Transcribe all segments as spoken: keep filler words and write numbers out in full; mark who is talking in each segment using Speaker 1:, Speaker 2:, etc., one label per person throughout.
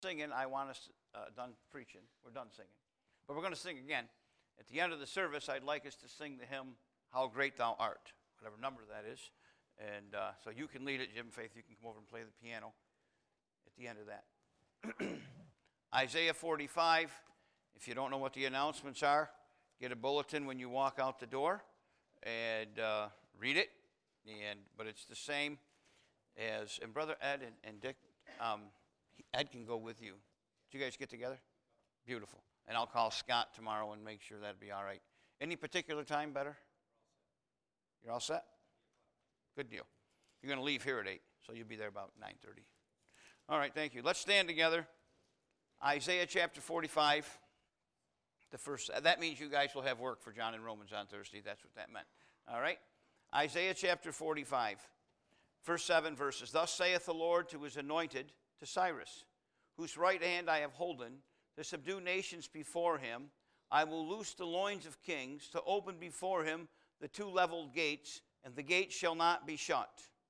Speaker 1: Singing, I want us uh, done preaching. We're done singing. But we're going to sing again. At the end of the service, I'd like us to sing the hymn, How Great Thou Art, whatever number that is. And uh, so you can lead it, Jim Faith. You can come over and play the piano at the end of that. Isaiah forty-five. If you don't know what the announcements are, get a bulletin when you walk out the door and uh, read it. And But it's the same as, and Brother Ed and, and Dick, um, Ed can go with you. Did you guys get together? Beautiful. And I'll call Scott tomorrow and make sure that'd be all right. Any particular time better? You're all set? Good deal. You're going to leave here at eight, so you'll be there about nine thirty. All right, thank you. Let's stand together. Isaiah chapter forty-five. The first. That means you guys will have work for John and Romans on Thursday. That's what that meant. All right? Isaiah chapter forty-five. First seven verses. Thus saith the Lord to his anointed, to Cyrus, whose right hand I have holden, to subdue nations before him. I will loose the loins of kings, to open before him the two leveled gates, and the gates shall not be shut.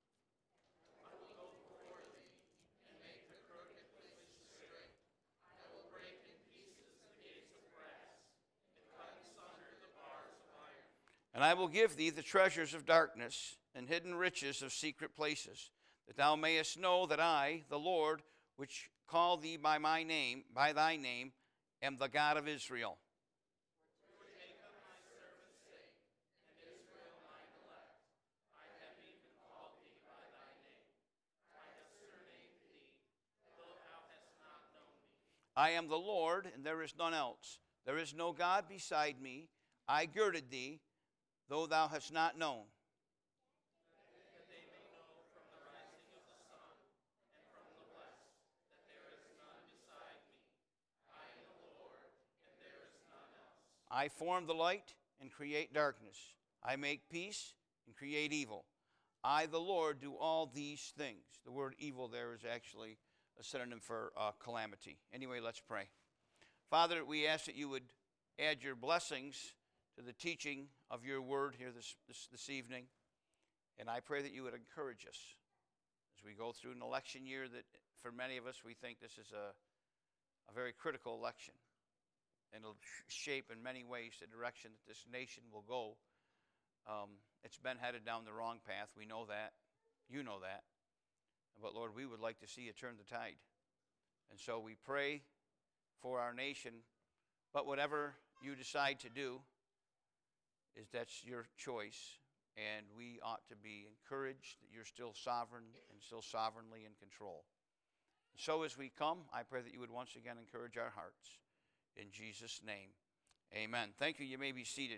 Speaker 2: I will go before thee, and make the crooked places straight. I will break in pieces the gates of brass, and cut asunder the bars of iron.
Speaker 1: And I will give thee the treasures of darkness, and hidden riches of secret places, that thou mayest know that I, the Lord, which call thee by my name, by thy name, am the God of Israel.
Speaker 2: For Jacob my servant's sake, and Israel mine elect, I have even called thee by thy name. I have surnamed thee, though thou hast not known me.
Speaker 1: I am the Lord, and there is none else. There is no God beside me. I girded thee, though thou hast not known.
Speaker 2: That they may know from the rising of the sun and from the west that there is none beside me. I am the Lord, and there is none else.
Speaker 1: I form the light and create darkness. I make peace and create evil. I, the Lord, do all these things. The word evil there is actually a synonym for uh, calamity. Anyway, let's pray. Father, we ask that you would add your blessings to the teaching of your word here this, this, this evening. And I pray that you would encourage us as we go through an election year that for many of us we think this is a, a very critical election. And it'll shape in many ways the direction that this nation will go. Um, it's been headed down the wrong path. We know that. You know that. But Lord, we would like to see you turn the tide. And so we pray for our nation. But whatever you decide to do, is that's your choice. And we ought to be encouraged that you're still sovereign and still sovereignly in control. So as we come, I pray that you would once again encourage our hearts. In Jesus' name, amen. Thank you. You may be seated.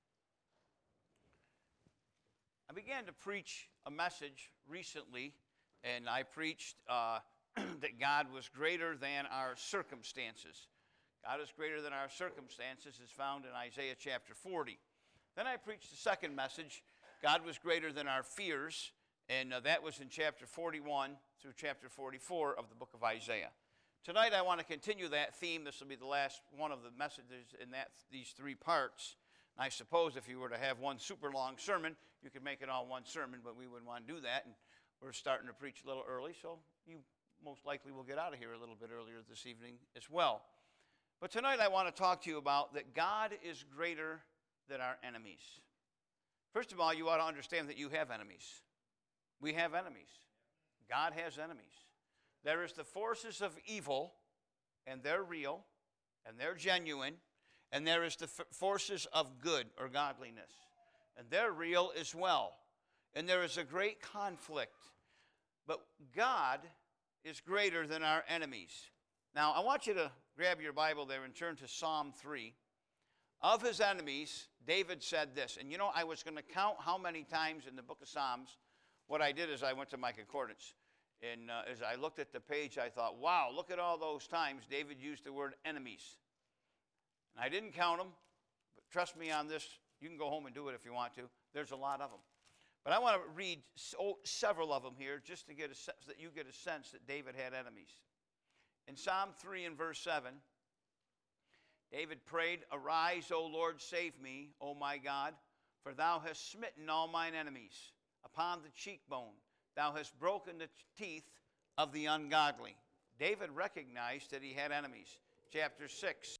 Speaker 1: I began to preach a message recently, and I preached uh, that God was greater than our circumstances. God is greater than our circumstances is found in Isaiah chapter forty. Then I preached the second message, God was greater than our fears, and uh, that was in chapter forty-one through chapter forty-four of the book of Isaiah. Tonight I want to continue that theme. This will be the last one of the messages in that these three parts. And I suppose if you were to have one super long sermon, you could make it all one sermon, but we wouldn't want to do that. And we're starting to preach a little early, so you most likely will get out of here a little bit earlier this evening as well. But tonight I want to talk to you about that God is greater than our enemies. First of all, you ought to understand that you have enemies. We have enemies. God has enemies. There is the forces of evil, and they're real, and they're genuine, and there is the f- forces of good or godliness, and they're real as well. And there is a great conflict. But God is greater than our enemies. Now, I want you to grab your Bible there and turn to Psalm three. Of his enemies, David said this. And you know, I was going to count how many times in the book of Psalms. What I did is I went to my concordance. And uh, as I looked at the page, I thought, wow, look at all those times David used the word enemies. And I didn't count them, but trust me on this. You can go home and do it if you want to. There's a lot of them. But I want to read so, several of them here just to get a sense that you get a sense that David had enemies. In Psalm three and verse seven, David prayed, Arise, O Lord, save me, O my God, for thou hast smitten all mine enemies upon the cheekbone. Thou hast broken the teeth of the ungodly. David recognized that he had enemies. Chapter six.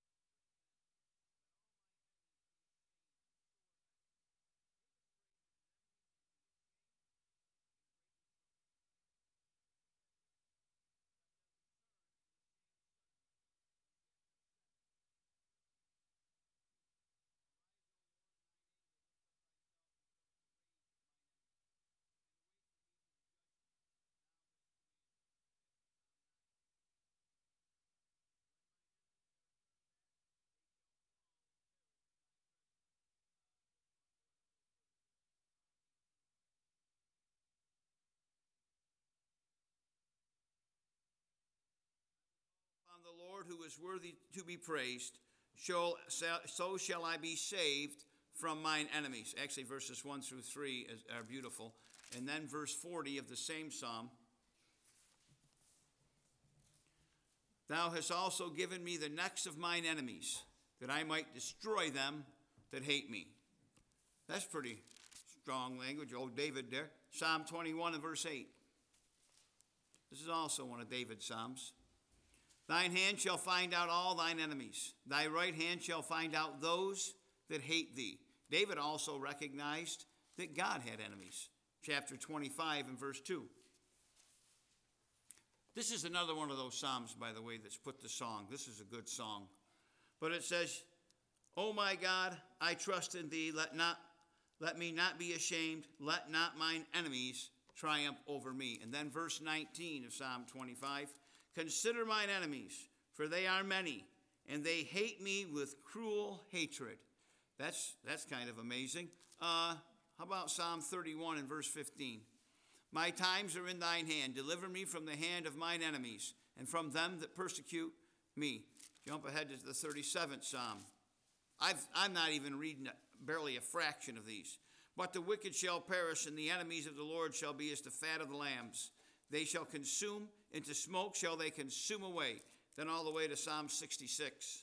Speaker 1: On the Lord who is worthy to be praised, shall, so shall I be saved from mine enemies. Actually, verses one through three is, are beautiful. And then verse forty of the same psalm. Thou hast also given me the necks of mine enemies, that I might destroy them that hate me. That's pretty strong language. Old David there. Psalm twenty-one and verse eight. This is also one of David's psalms. Thine hand shall find out all thine enemies. Thy right hand shall find out those that hate thee. David also recognized that God had enemies. Chapter twenty-five and verse two. This is another one of those psalms, by the way, that's put to song. This is a good song. But it says, O my God, I trust in thee. Let not, let me not be ashamed. Let not mine enemies triumph over me. And then verse nineteen of Psalm twenty-five. Consider mine enemies, for they are many, and they hate me with cruel hatred. That's, that's kind of amazing. Uh, how about Psalm thirty-one and verse fifteen? My times are in thine hand. Deliver me from the hand of mine enemies, and from them that persecute me. Jump ahead to the thirty-seventh Psalm. I've, I'm not even reading barely a fraction of these. But the wicked shall perish, and the enemies of the Lord shall be as the fat of the lambs. They shall consume, into smoke shall they consume away. Then all the way to Psalm sixty-six.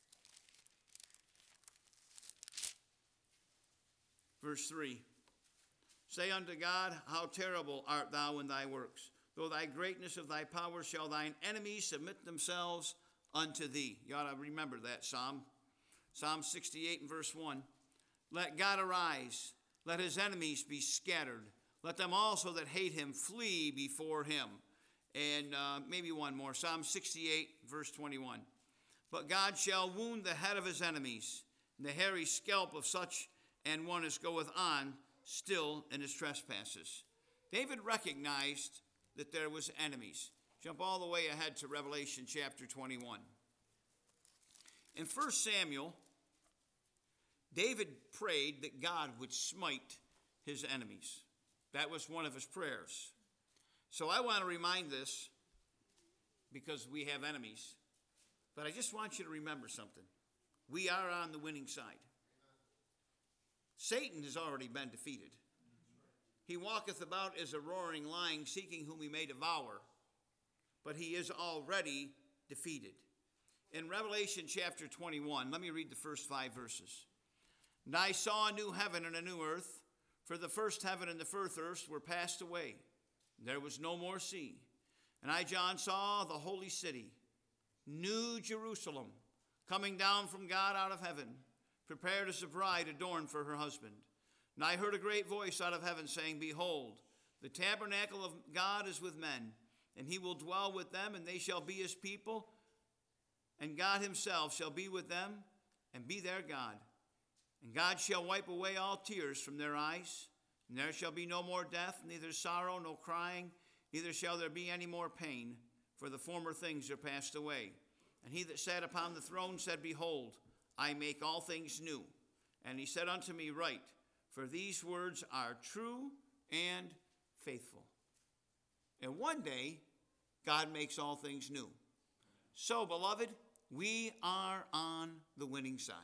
Speaker 1: Verse three. Say unto God, how terrible art thou in thy works. Though thy greatness of thy power shall thine enemies submit themselves unto thee. You ought to remember that psalm. Psalm sixty-eight and verse one. Let God arise. Let his enemies be scattered. Let them also that hate him flee before him. And uh, maybe one more. Psalm sixty-eight, verse twenty-one. But God shall wound the head of his enemies, and the hairy scalp of such an one as goeth on still in his trespasses. David recognized that there was enemies. Jump all the way ahead to Revelation chapter twenty-one. In First Samuel, David prayed that God would smite his enemies. That was one of his prayers. So I want to remind this because we have enemies. But I just want you to remember something. We are on the winning side. Satan has already been defeated. He walketh about as a roaring lion, seeking whom he may devour. But he is already defeated. In Revelation chapter twenty-one, let me read the first five verses. And I saw a new heaven and a new earth, for the first heaven and the first earth were passed away. There was no more sea. And I, John, saw the holy city, New Jerusalem, coming down from God out of heaven, prepared as a bride adorned for her husband. And I heard a great voice out of heaven saying, Behold, the tabernacle of God is with men, and he will dwell with them, and they shall be his people, and God himself shall be with them, and be their God. And God shall wipe away all tears from their eyes, and there shall be no more death, neither sorrow, nor crying, neither shall there be any more pain, for the former things are passed away. And he that sat upon the throne said, Behold, I make all things new. And he said unto me, Write, for these words are true and faithful. And one day, God makes all things new. So, beloved, we are on the winning side.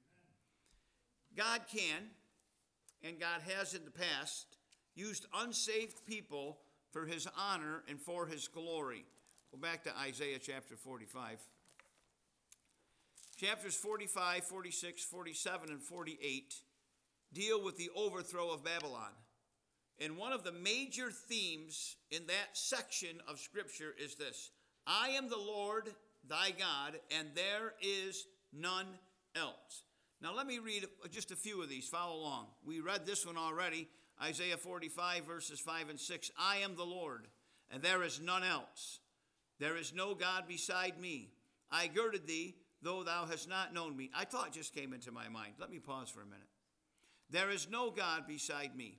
Speaker 1: God can, and God has in the past, used unsaved people for his honor and for his glory. Go back to Isaiah chapter forty-five. Chapters forty-five, forty-six, forty-seven, and forty-eight deal with the overthrow of Babylon. And one of the major themes in that section of Scripture is this: I am the Lord thy God, and there is none else. Now let me read just a few of these. Follow along. We read this one already. Isaiah forty-five, verses five and six. I am the Lord, and there is none else. There is no God beside me. I girded thee, though thou hast not known me. I thought it just came into my mind. Let me pause for a minute. There is no God beside me.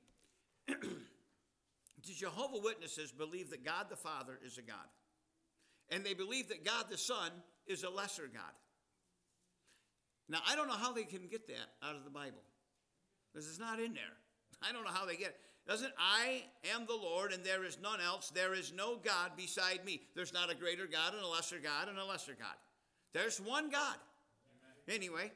Speaker 1: The Jehovah Witnesses believe that God the Father is a God. And they believe that God the Son is a lesser God. Now, I don't know how they can get that out of the Bible, because it's not in there. I don't know how they get it. Doesn't I am the Lord, and there is none else. There is no God beside me. There's not a greater God and a lesser God and a lesser God. There's one God. Amen. Anyway,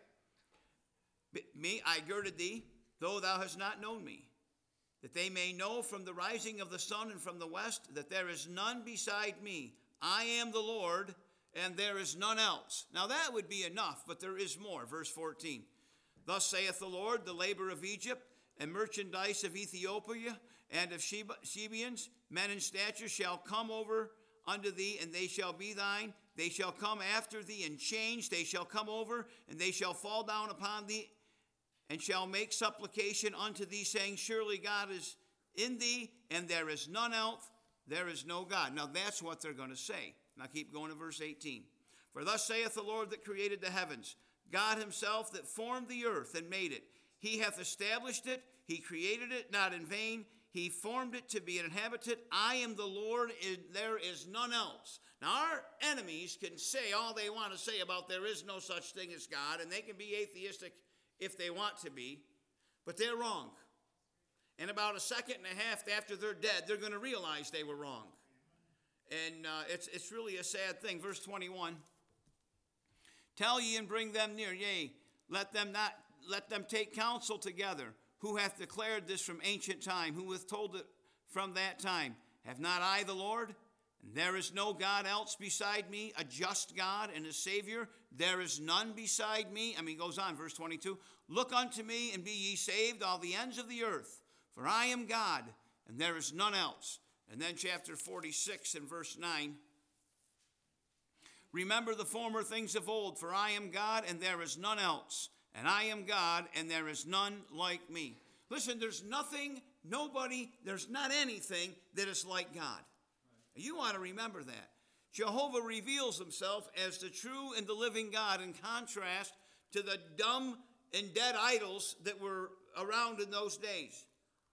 Speaker 1: me, I girded thee, though thou hast not known me, that they may know from the rising of the sun and from the west that there is none beside me. I am the Lord, and there is none else. Now that would be enough, but there is more. Verse fourteen. Thus saith the Lord, the labor of Egypt, and merchandise of Ethiopia, and of Sheba, Shebians, men in stature shall come over unto thee, and they shall be thine. They shall come after thee in change. They shall come over, and they shall fall down upon thee, and shall make supplication unto thee, saying, surely God is in thee, and there is none else. There is no God. Now that's what they're going to say. Now keep going to verse eighteen. For thus saith the Lord that created the heavens, God himself that formed the earth and made it. He hath established it. He created it not in vain. He formed it to be inhabited. I am the Lord, and there is none else. Now our enemies can say all they want to say about there is no such thing as God, and they can be atheistic if they want to be, but they're wrong. And about a second and a half after they're dead, they're going to realize they were wrong. And uh, it's, it's really a sad thing. Verse twenty-one. Tell ye and bring them near, yea, let them not let them take counsel together. Who hath declared this from ancient time? Who hath told it from that time? Have not I the Lord? And there is no God else beside me, a just God and a Savior. There is none beside me. I mean, he goes on, verse twenty-two. Look unto me and be ye saved, all the ends of the earth. For I am God, and there is none else. And then chapter forty-six and verse nine. Remember the former things of old, for I am God, and there is none else. And I am God, and there is none like me. Listen, there's nothing, nobody, there's not anything that is like God. You want to remember that. Jehovah reveals himself as the true and the living God in contrast to the dumb and dead idols that were around in those days.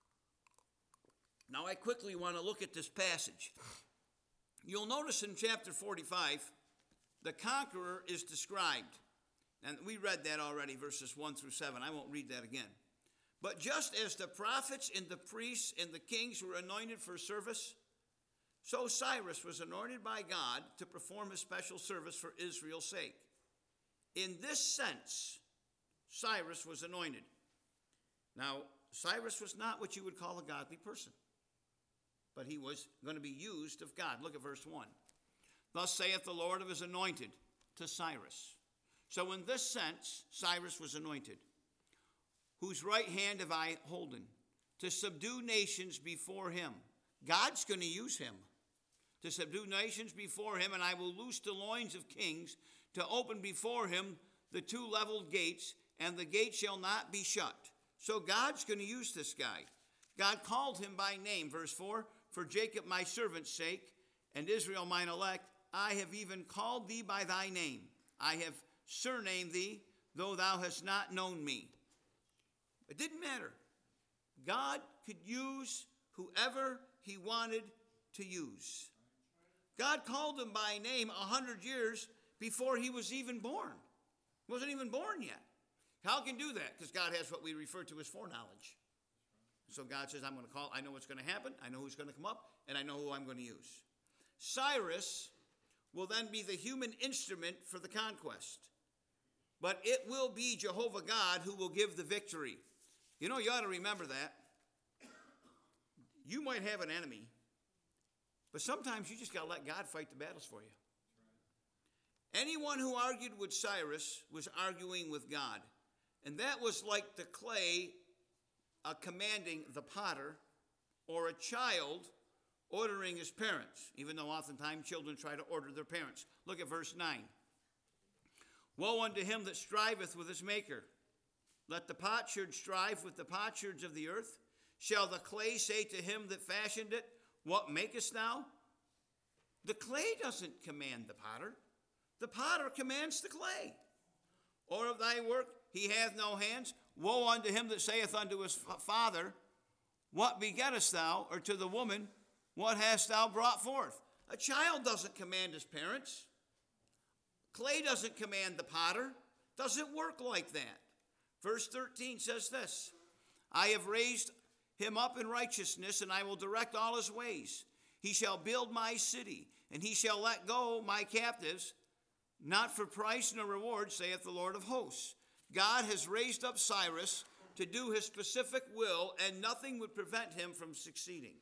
Speaker 1: Now I quickly want to look at this passage. You'll notice in chapter forty-five, the conqueror is described. And we read that already, verses one through seven. I won't read that again. But just as the prophets and the priests and the kings were anointed for service, so Cyrus was anointed by God to perform a special service for Israel's sake. In this sense, Cyrus was anointed. Now, Cyrus was not what you would call a godly person, but he was going to be used of God. Look at verse one. Thus saith the Lord of his anointed to Cyrus. So in this sense, Cyrus was anointed, whose right hand have I holden, to subdue nations before him. God's going to use him to subdue nations before him, and I will loose the loins of kings, to open before him the two leveled gates, and the gate shall not be shut. So God's going to use this guy. God called him by name, verse four, for Jacob my servant's sake, and Israel mine elect, I have even called thee by thy name. I have surnamed thee, though thou hast not known me. It didn't matter. God could use whoever he wanted to use. God called him by name a hundred years before he was even born. He wasn't even born yet. How can do that? Because God has what we refer to as foreknowledge. So God says, I'm going to call, I know what's going to happen, I know who's going to come up, and I know who I'm going to use. Cyrus will then be the human instrument for the conquest. But it will be Jehovah God who will give the victory. You know, you ought to remember that. You might have an enemy, but sometimes you just got to let God fight the battles for you. Anyone who argued with Cyrus was arguing with God. And that was like the clay uh, commanding the potter, or a child ordering his parents, even though oftentimes children try to order their parents. Look at verse nine. Woe unto him that striveth with his maker. Let the potsherd strive with the potsherds of the earth. Shall the clay say to him that fashioned it, what makest thou? The clay doesn't command the potter. The potter commands the clay. Or of thy work he hath no hands. Woe unto him that saith unto his father, what begettest thou? Or to the woman, what hast thou brought forth? A child doesn't command his parents. Clay doesn't command the potter. Doesn't work like that. Verse thirteen says this, I have raised him up in righteousness, and I will direct all his ways. He shall build my city, and he shall let go my captives, not for price nor reward, saith the Lord of hosts. God has raised up Cyrus to do his specific will, and nothing would prevent him from succeeding.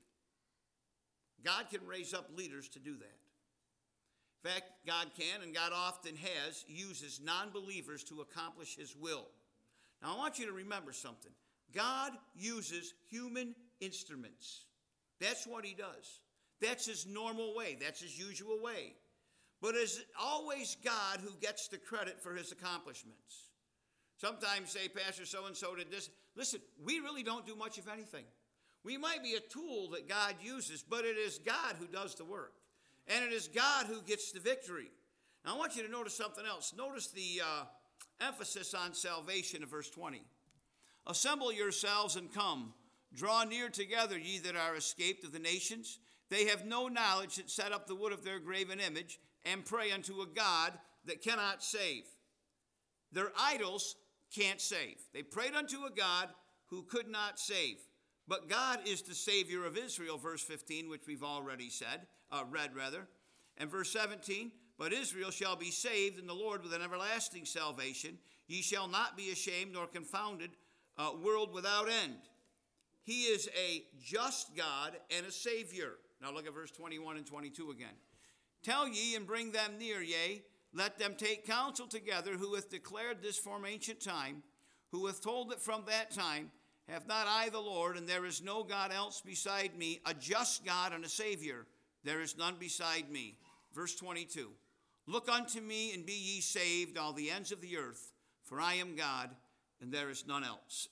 Speaker 1: God can raise up leaders to do that. In fact, God can, and God often has, uses non-believers to accomplish his will. Now, I want you to remember something. God uses human instruments. That's what he does. That's his normal way. That's his usual way. But it's always God who gets the credit for his accomplishments. Sometimes say, Pastor so-and-so did this. Listen, we really don't do much of anything. We might be a tool that God uses, but it is God who does the work. And it is God who gets the victory. Now, I want you to notice something else. Notice the uh, emphasis on salvation of verse twenty. Assemble yourselves and come. Draw near together, ye that are escaped of the nations. They have no knowledge that set up the wood of their graven image and pray unto a God that cannot save. Their idols can't save. They prayed unto a God who could not save. But God is the Savior of Israel, verse fifteen, which we've already said, uh, read rather. And verse seventeen, but Israel shall be saved in the Lord with an everlasting salvation. Ye shall not be ashamed nor confounded, uh, world without end. He is a just God and a Savior. Now look at verse twenty-one and twenty-two again. Tell ye and bring them near, yea, let them take counsel together, who hath declared this from ancient time, who hath told it from that time. Have not I the Lord, and there is no God else beside me, a just God and a Savior? There is none beside me. Verse twenty-two. Look unto me, and be ye saved, all the ends of the earth, for I am God, and there is none else.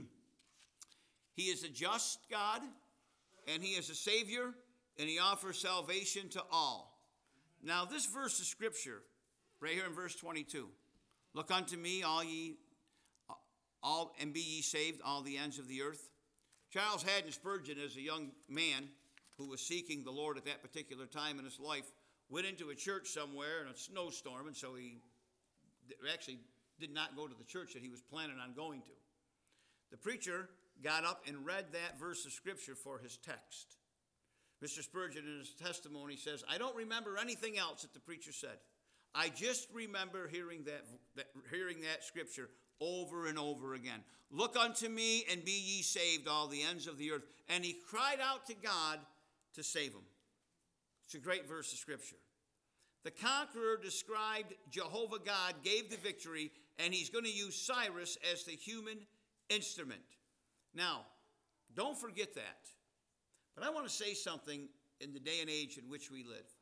Speaker 1: He is a just God, and he is a Savior, and he offers salvation to all. Now, this verse of Scripture, right here in verse twenty-two. Look unto me, all ye All, and be ye saved, all the ends of the earth. Charles Haddon Spurgeon, as a young man who was seeking the Lord at that particular time in his life, went into a church somewhere in a snowstorm, and so he actually did not go to the church that he was planning on going to. The preacher got up and read that verse of Scripture for his text. Mister Spurgeon, in his testimony, says, I don't remember anything else that the preacher said. I just remember hearing that, that, hearing that Scripture over and over again. Look unto me and be ye saved, all the ends of the earth. And he cried out to God to save him. It's a great verse of Scripture. The conqueror described Jehovah God, gave the victory, and he's going to use Cyrus as the human instrument. Now, don't forget that. But I want to say something in the day and age in which we live.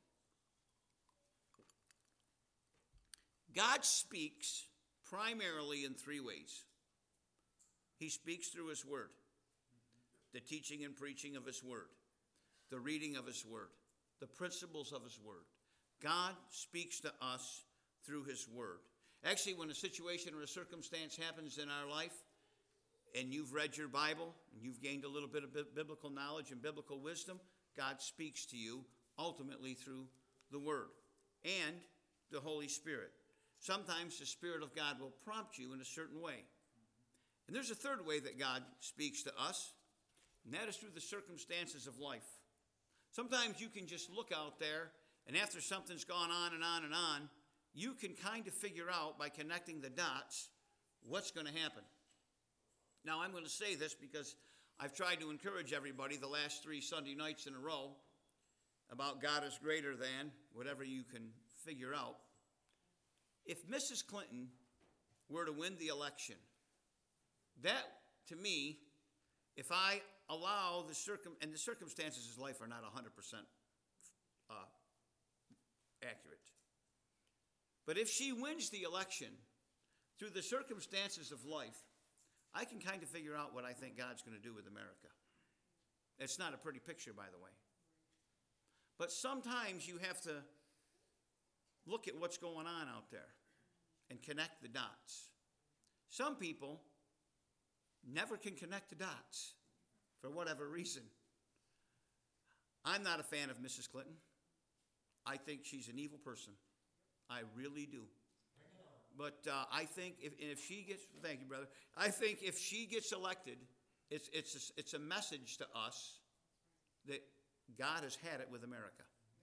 Speaker 1: God speaks primarily in three ways. He speaks through his word, the teaching and preaching of his word, the reading of his word, the principles of his word. God speaks to us through his word. Actually, when a situation or a circumstance happens in our life, and you've read your Bible, and you've gained a little bit of biblical knowledge and biblical wisdom, God speaks to you ultimately through the word and the Holy Spirit. Sometimes the Spirit of God will prompt you in a certain way. And there's a third way that God speaks to us, and that is through the circumstances of life. Sometimes you can just look out there, and after something's gone on and on and on, you can kind of figure out by connecting the dots what's going to happen. Now, I'm going to say this because I've tried to encourage everybody the last three Sunday nights in a row about God is greater than whatever you can figure out. If Missus Clinton were to win the election, that, to me, if I allow the circum, and the circumstances of life are not one hundred percent uh, accurate. But if she wins the election through the circumstances of life, I can kind of figure out what I think God's going to do with America. It's not a pretty picture, by the way. But sometimes you have to look at what's going on out there and connect the dots. Some people never can connect the dots for whatever reason. I'm not a fan of Missus Clinton. I think she's an evil person. I really do. But uh, I think if, if she gets, thank you, brother. I think if she gets elected, it's, it's, a, it's a message to us that God has had it with America.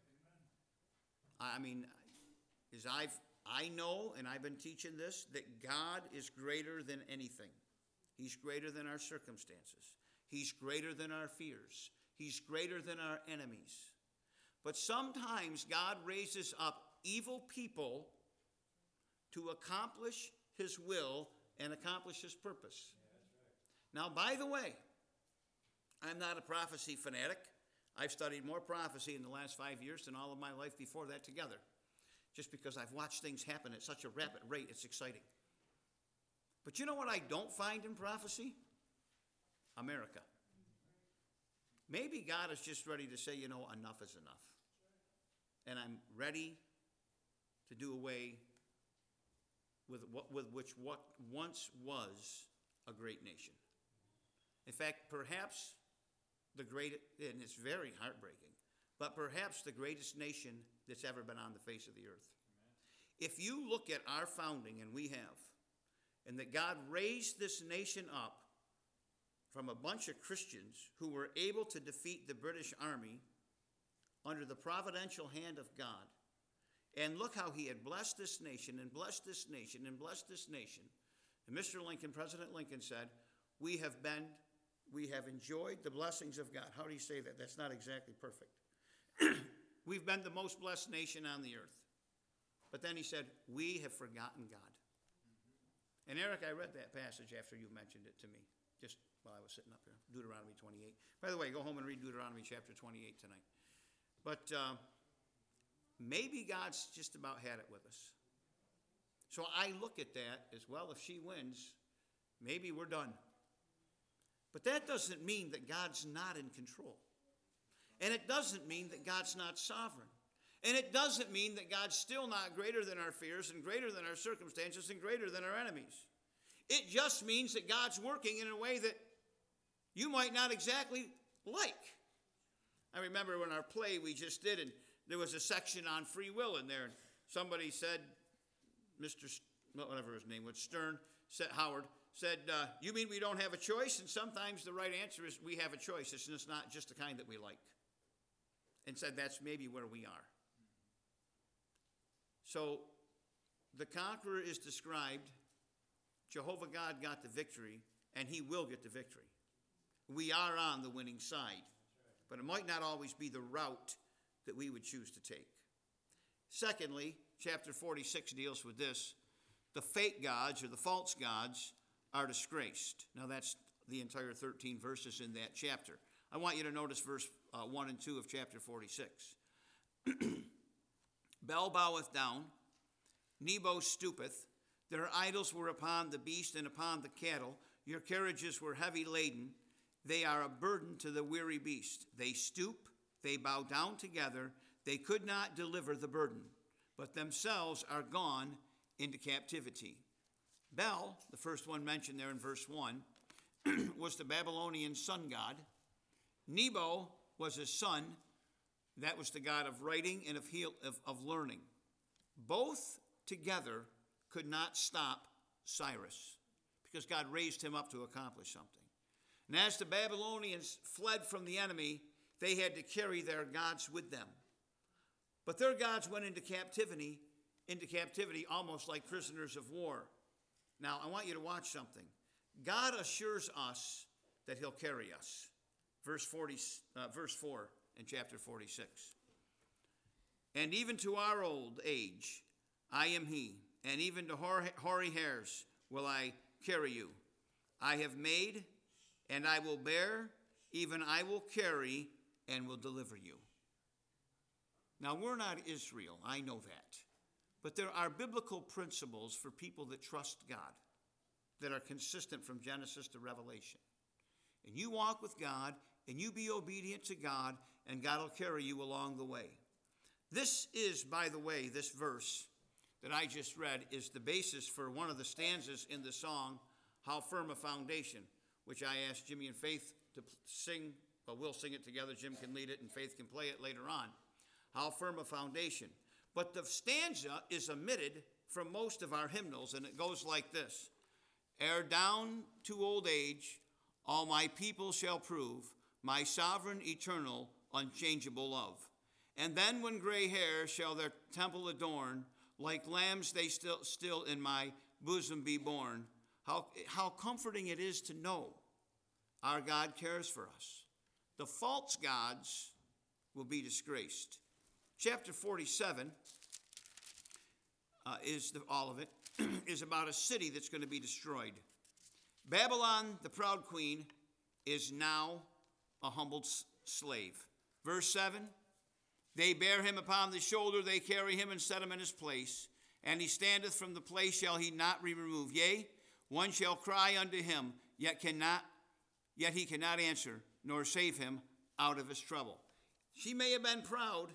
Speaker 1: I mean, as I've, I know, and I've been teaching this, that God is greater than anything. He's greater than our circumstances. He's greater than our fears. He's greater than our enemies. But sometimes God raises up evil people to accomplish his will and accomplish his purpose. Yeah, that's right. Now, by the way, I'm not a prophecy fanatic. I've studied more prophecy in the last five years than all of my life before that together. Just because I've watched things happen at such a rapid rate, it's exciting. But you know what I don't find in prophecy? America. Maybe God is just ready to say, you know, enough is enough. And I'm ready to do away with what with which what once was a great nation. In fact, perhaps the greatest, and it's very heartbreaking, but perhaps the greatest nation that's ever been on the face of the earth. Amen. If you look at our founding, and we have, and that God raised this nation up from a bunch of Christians who were able to defeat the British Army under the providential hand of God, and look how he had blessed this nation and blessed this nation and blessed this nation. And Mister Lincoln, President Lincoln said, we have been, we have enjoyed the blessings of God. How do you say that? That's not exactly perfect. We've been the most blessed nation on the earth. But then he said, we have forgotten God. Mm-hmm. And Eric, I read that passage after you mentioned it to me, just while I was sitting up here, Deuteronomy twenty-eight. By the way, go home and read Deuteronomy chapter twenty-eight tonight. But uh, maybe God's just about had it with us. So I look at that as, well, if she wins, maybe we're done. But that doesn't mean that God's not in control. And it doesn't mean that God's not sovereign. And it doesn't mean that God's still not greater than our fears and greater than our circumstances and greater than our enemies. It just means that God's working in a way that you might not exactly like. I remember when our play we just did, and there was a section on free will in there, and somebody said, Mister St- whatever his name was, Stern, said, Howard, said, uh, you mean we don't have a choice? And sometimes the right answer is we have a choice. It's just not just the kind that we like. And said that's maybe where we are. So the conqueror is described. Jehovah God got the victory, and he will get the victory. We are on the winning side. But it might not always be the route that we would choose to take. Secondly, chapter forty-six deals with this. The fake gods, or the false gods, are disgraced. Now that's the entire thirteen verses in that chapter. I want you to notice verse uh, one and two of chapter forty-six. Bel boweth down, Nebo stoopeth. Their idols were upon the beast and upon the cattle. Your carriages were heavy laden. They are a burden to the weary beast. They stoop, they bow down together. They could not deliver the burden, but themselves are gone into captivity. Bel, the first one mentioned there in verse one, was the Babylonian sun god. Nebo was his son. That was the god of writing and of, heal, of, of learning. Both together could not stop Cyrus because God raised him up to accomplish something. And as the Babylonians fled from the enemy, they had to carry their gods with them. But their gods went into captivity, into captivity almost like prisoners of war. Now, I want you to watch something. God assures us that he'll carry us. Verse forty, uh, verse four in chapter forty-six. And even to our old age, I am he, and even to hoary hairs will I carry you. I have made, and I will bear, even I will carry and will deliver you. Now, we're not Israel, I know that. But there are biblical principles for people that trust God that are consistent from Genesis to Revelation. And you walk with God, and you be obedient to God, and God will carry you along the way. This is, by the way, this verse that I just read is the basis for one of the stanzas in the song, How Firm a Foundation, which I asked Jimmy and Faith to sing, but we'll sing it together. Jim can lead it, and Faith can play it later on. How Firm a Foundation. But the stanza is omitted from most of our hymnals, and it goes like this. Ere down to old age, all my people shall prove my sovereign, eternal, unchangeable love. And then when gray hair shall their temple adorn, like lambs they still, still in my bosom be born. How, how comforting it is to know our God cares for us. The false gods will be disgraced. Chapter forty-seven uh, is the, all of it, is about a city that's going to be destroyed. Babylon, the proud queen, is now a humbled s- slave. Verse seven, they bear him upon the shoulder, they carry him and set him in his place. And he standeth from the place, shall he not be removed. Yea, one shall cry unto him, yet cannot, yet he cannot answer, nor save him out of his trouble. She may have been proud,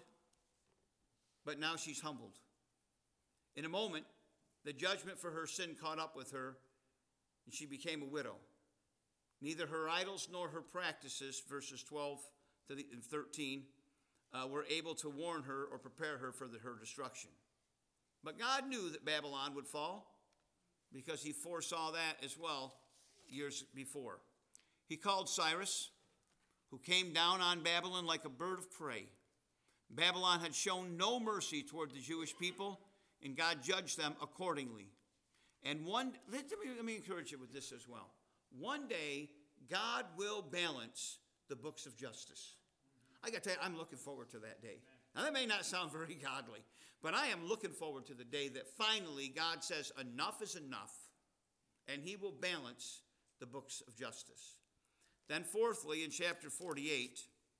Speaker 1: but now she's humbled. In a moment, the judgment for her sin caught up with her, and she became a widow. Neither her idols nor her practices, verses twelve to thirteen, uh, were able to warn her or prepare her for the, her destruction. But God knew that Babylon would fall because he foresaw that as well years before. He called Cyrus, who came down on Babylon like a bird of prey. Babylon had shown no mercy toward the Jewish people, and God judged them accordingly. And one, let me, let me encourage you with this as well. One day, God will balance the books of justice. I got to tell you, I'm looking forward to that day. Now, that may not sound very godly, but I am looking forward to the day that finally God says enough is enough, and he will balance the books of justice. Then fourthly, in chapter forty-eight,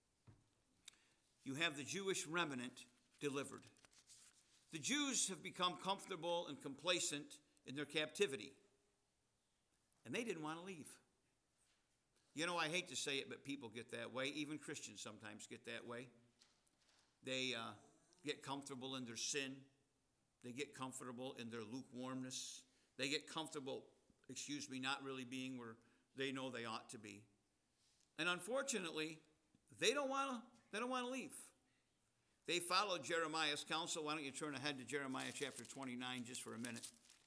Speaker 1: you have the Jewish remnant delivered. The Jews have become comfortable and complacent in their captivity, and they didn't want to leave. You know, I hate to say it, but people get that way. Even Christians sometimes get that way. They uh, get comfortable in their sin. They get comfortable in their lukewarmness. They get comfortable, excuse me, not really being where they know they ought to be. And unfortunately, they don't want to they don't want to leave. They followed Jeremiah's counsel. Why don't you turn ahead to Jeremiah chapter twenty-nine just for a minute.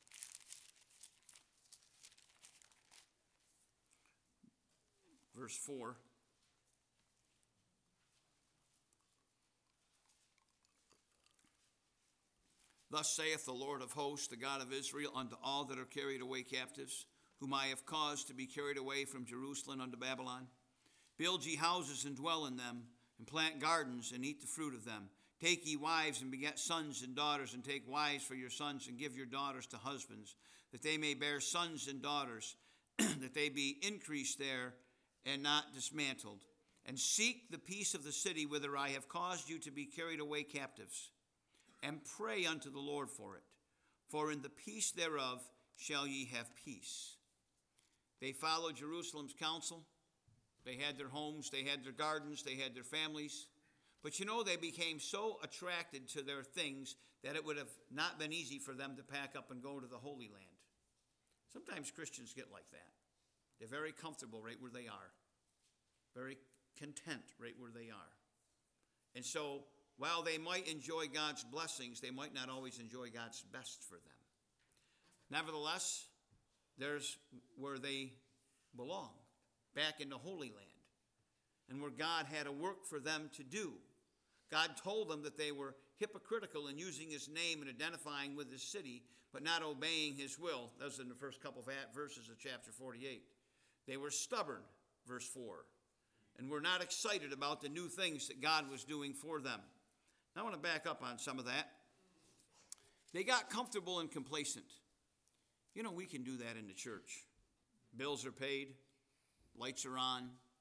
Speaker 1: Verse four. Thus saith the Lord of hosts, the God of Israel, unto all that are carried away captives, whom I have caused to be carried away from Jerusalem unto Babylon. Build ye houses and dwell in them, and plant gardens and eat the fruit of them. Take ye wives and beget sons and daughters, and take wives for your sons, and give your daughters to husbands, that they may bear sons and daughters, that they be increased there and not dismantled. And seek the peace of the city whither I have caused you to be carried away captives, and pray unto the Lord for it. For in the peace thereof shall ye have peace. They followed Jerusalem's counsel. They had their homes, they had their gardens, they had their families. But you know, they became so attracted to their things that it would have not been easy for them to pack up and go to the Holy Land. Sometimes Christians get like that. They're very comfortable right where they are. Very content right where they are. And so, while they might enjoy God's blessings, they might not always enjoy God's best for them. Nevertheless, there's where they belong, back in the Holy Land, and where God had a work for them to do. God told them that they were hypocritical in using his name and identifying with his city, but not obeying his will. That was in the first couple of verses of chapter forty-eight. They were stubborn, verse four, and were not excited about the new things that God was doing for them. Now, I want to back up on some of that. They got comfortable and complacent. You know, we can do that in the church. Bills are paid, lights are on,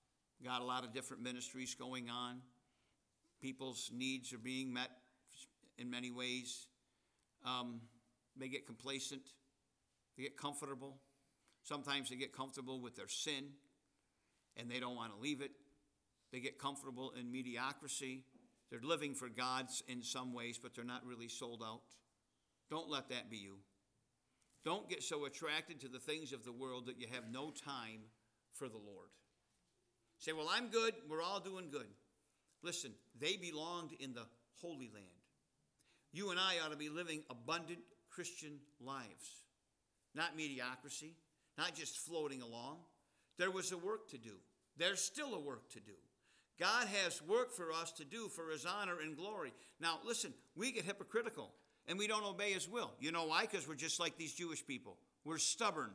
Speaker 1: Got a lot of different ministries going on. People's needs are being met in many ways. Um, they get complacent. They get comfortable. Sometimes they get comfortable with their sin, and they don't want to leave it. They get comfortable in mediocrity. They're living for God's in some ways, but they're not really sold out. Don't let that be you. Don't get so attracted to the things of the world that you have no time for the Lord. Say, well, I'm good. We're all doing good. Listen, they belonged in the Holy Land. You and I ought to be living abundant Christian lives, not mediocrity, not just floating along. There was a work to do. There's still a work to do. God has work for us to do for his honor and glory. Now, listen, we get hypocritical and we don't obey his will. You know why? Because we're just like these Jewish people. We're stubborn.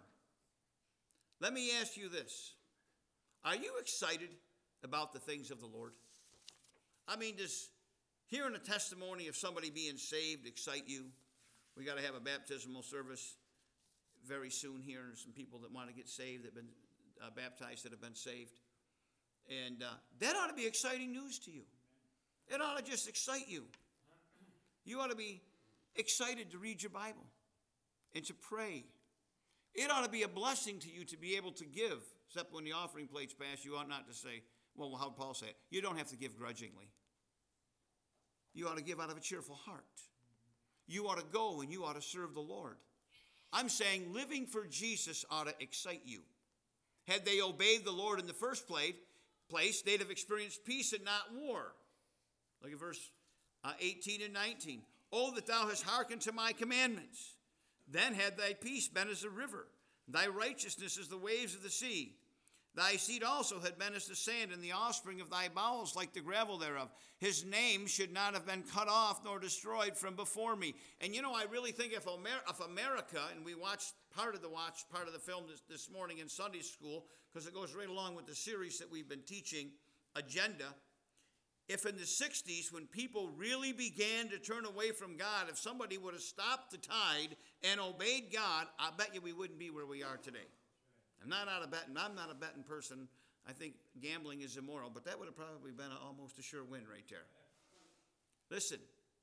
Speaker 1: Let me ask you this. Are you excited about the things of the Lord? I mean, does hearing a testimony of somebody being saved excite you? We got to have a baptismal service very soon here. There's some people that want to get saved, that have been uh, baptized, that have been saved. And uh, that ought to be exciting news to you. It ought to just excite you. You ought to be excited to read your Bible and to pray. It ought to be a blessing to you to be able to give. Except when the offering plates pass, you ought not to say, well, how did Paul say it? You don't have to give grudgingly. You ought to give out of a cheerful heart. You ought to go and you ought to serve the Lord. I'm saying living for Jesus ought to excite you. Had they obeyed the Lord in the first place, they'd have experienced peace and not war. Look at verse uh, eighteen and nineteen. Oh, that thou hast hearkened to my commandments. Then had thy peace been as a river, thy righteousness as the waves of the sea. Thy seed also had been as the sand, and the offspring of thy bowels like the gravel thereof. His name should not have been cut off nor destroyed from before me. And you know, I really think if, Amer- if America, and we watched part of the watch, part of the film this, this morning in Sunday school, because it goes right along with the series that we've been teaching, Agenda. If in the sixties, when people really began to turn away from God, if somebody would have stopped the tide and obeyed God, I bet you we wouldn't be where we are today. I'm not out of betting. I'm not a betting person. I think gambling is immoral, but that would have probably been a, almost a sure win right there. Listen,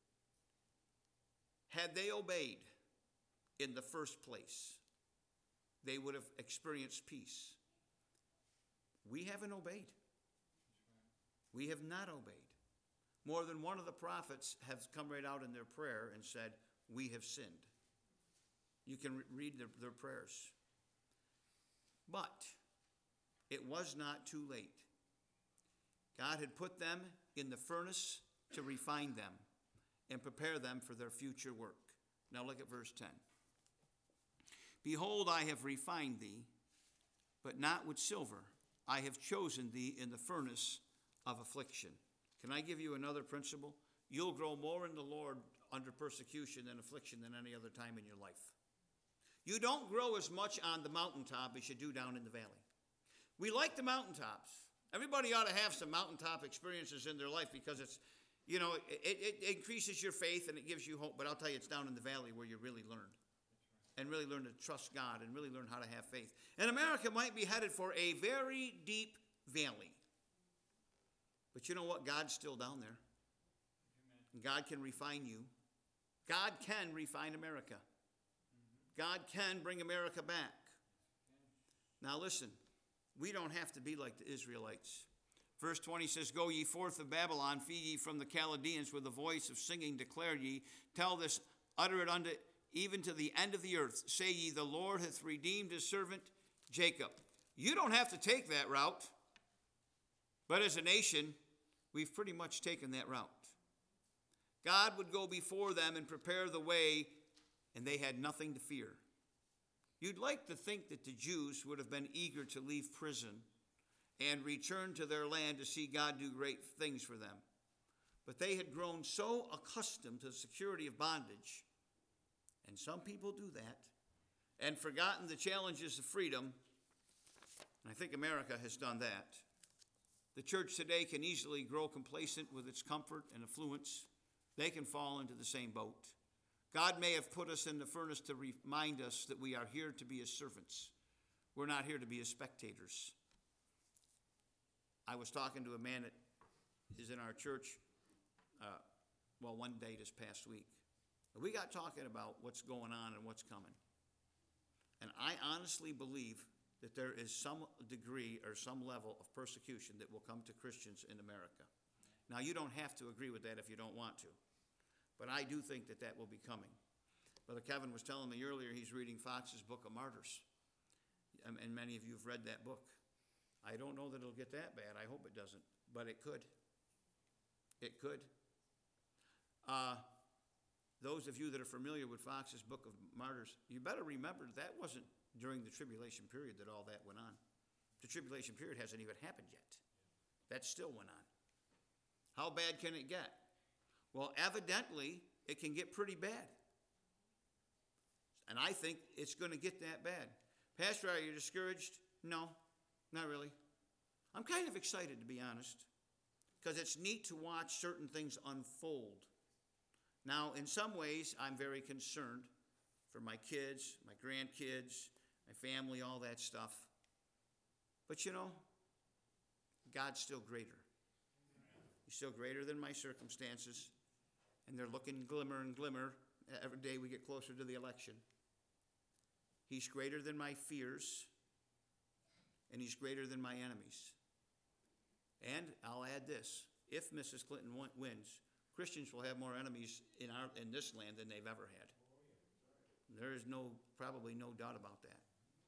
Speaker 1: had they obeyed in the first place, they would have experienced peace. We haven't obeyed. We have not obeyed. More than one of the prophets have come right out in their prayer and said, we have sinned. You can re- read their, their prayers. But it was not too late. God had put them in the furnace to refine them and prepare them for their future work. Now look at verse ten. Behold, I have refined thee, but not with silver. I have chosen thee in the furnace of affliction. Can I give you another principle? You'll grow more in the Lord under persecution and affliction than any other time in your life. You don't grow as much on the mountaintop as you do down in the valley. We like the mountaintops. Everybody ought to have some mountaintop experiences in their life because it's, you know, it, it, it increases your faith and it gives you hope. But I'll tell you, it's down in the valley where you really learn. And really learn to trust God and really learn how to have faith. And America might be headed for a very deep valley. But you know what? God's still down there. And God can refine you. God can refine America. God can bring America back. Now listen, we don't have to be like the Israelites. Verse twenty says, Go ye forth of Babylon, flee ye from the Chaldeans, with a voice of singing declare ye, tell this, utter it unto even to the end of the earth. Say ye, the Lord hath redeemed his servant Jacob. You don't have to take that route. But as a nation, we've pretty much taken that route. God would go before them and prepare the way, and they had nothing to fear. You'd like to think that the Jews would have been eager to leave prison and return to their land to see God do great things for them. But they had grown so accustomed to the security of bondage, and some people do that, and forgotten the challenges of freedom, and I think America has done that. The church today can easily grow complacent with its comfort and affluence. They can fall into the same boat. God may have put us in the furnace to remind us that we are here to be his servants. We're not here to be his spectators. I was talking to a man that is in our church, uh, well, one day this past week. We got talking about what's going on and what's coming. And I honestly believe that there is some degree or some level of persecution that will come to Christians in America. Now, you don't have to agree with that if you don't want to, but I do think that that will be coming. Brother Kevin was telling me earlier he's reading Fox's Book of Martyrs, and and many of you have read that book. I don't know that it'll get that bad. I hope it doesn't, but it could. It could. Uh, those of you that are familiar with Fox's Book of Martyrs, you better remember that wasn't during the tribulation period that all that went on. The tribulation period hasn't even happened yet. That still went on. How bad can it get? Well, evidently, it can get pretty bad. And I think it's going to get that bad. Pastor, are you discouraged? No, not really. I'm kind of excited, to be honest, because it's neat to watch certain things unfold. Now, in some ways, I'm very concerned for my kids, my grandkids, my family, all that stuff. But you know, God's still greater. He's still greater than my circumstances, and they're looking glimmer and glimmer every day we get closer to the election. He's greater than my fears, and he's greater than my enemies. And I'll add this, if Missus Clinton wins, Christians will have more enemies in our in this land than they've ever had. There is no, probably no doubt about that.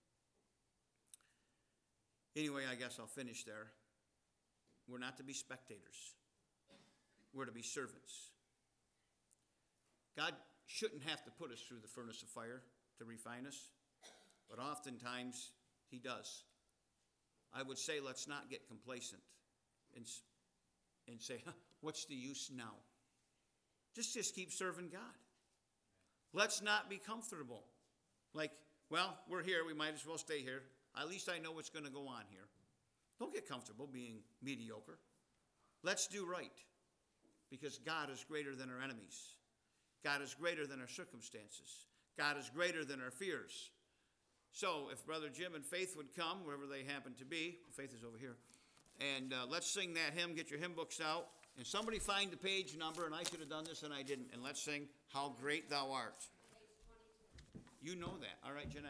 Speaker 1: Anyway, I guess I'll finish there. We're not to be spectators. We're to be servants. God shouldn't have to put us through the furnace of fire to refine us, but oftentimes he does. I would say let's not get complacent and, and say, huh, what's the use now? Just, just keep serving God. Let's not be comfortable. Like, well, we're here, we might as well stay here. At least I know what's going to go on here. Don't get comfortable being mediocre. Let's do right, because God is greater than our enemies. God is greater than our circumstances. God is greater than our fears. So if Brother Jim and Faith would come, wherever they happen to be, Faith is over here, and uh, let's sing that hymn. Get your hymn books out. And somebody find the page number, and I should have done this and I didn't. And let's sing How Great Thou Art. You know that. All right, Jeanette.